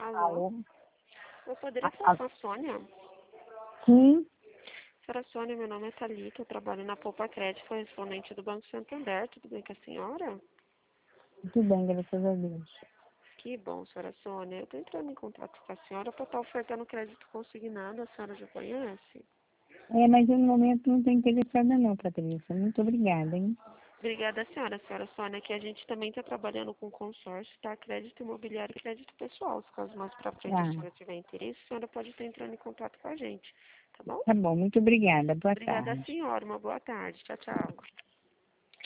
Alô? Alô? Eu poderia falar com a Sônia? Sim, Senhora Sônia, meu nome é Thalita, eu trabalho na Poupa Crédito, correspondente do Banco Santander. Tudo bem com a senhora? tudo bem, graças a Deus. Que bom, senhora Sônia. Eu estou entrando em contato com a senhora para estar ofertando crédito consignado. A senhora já conhece? Mas no momento não estou interessada não, Patrícia. Muito obrigada, hein? Obrigada, senhora Sônia, que a gente também está trabalhando com consórcio, tá? Crédito imobiliário e crédito pessoal. Se caso mais para frente a Ah, senhora tiver interesse, a senhora pode estar entrando em contato com a gente, tá bom? tá bom, muito obrigada. Boa Obrigada, tarde. senhora. Uma boa tarde. Tchau, tchau.